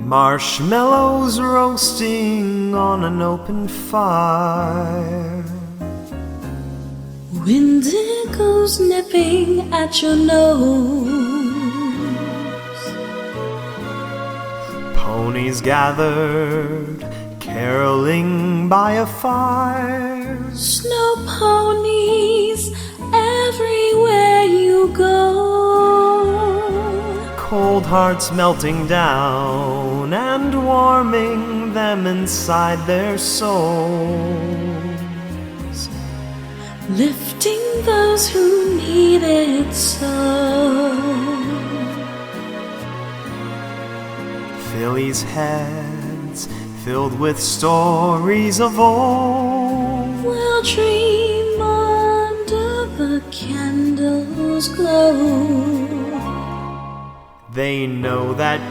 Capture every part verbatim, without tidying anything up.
Marshmallows roasting on an open fire. Windigos nipping at your nose. Ponies gathered, caroling by a fire. Snow ponies everywhere you go. Cold hearts melting down and warming them inside their souls. Lifting those who need it so. Philly's heads filled with stories of old. We'll dream under the candles' glow. They know that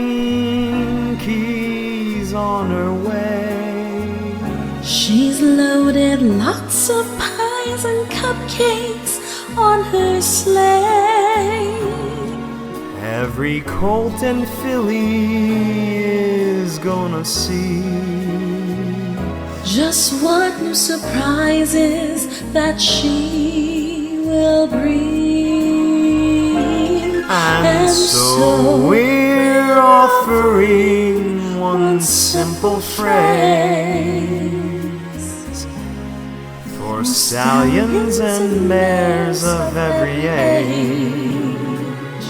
Pinky's on her way. She's loaded lots of pies and cupcakes on her sleigh. Every colt and filly is gonna see just what new surprises that she will bring. And, and so, so we're offering one simple phrase for stallions and mares of every age.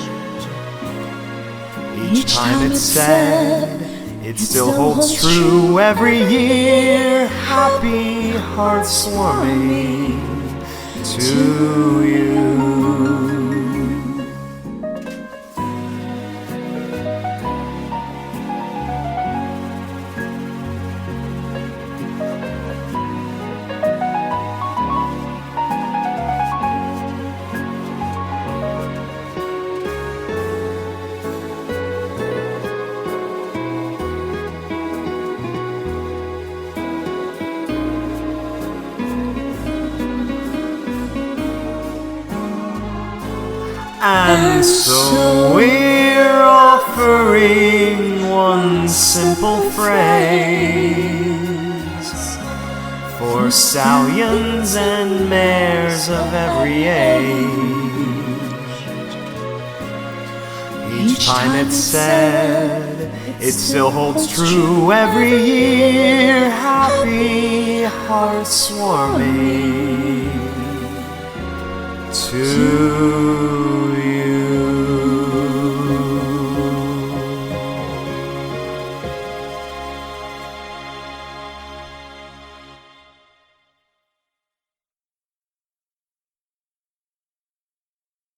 Each time it's said, it still holds true every year. Happy hearts warming to you. And so we're offering one simple phrase for stallions and mares of every age. Each time it's said, it still holds true every year. Happy hearts warming to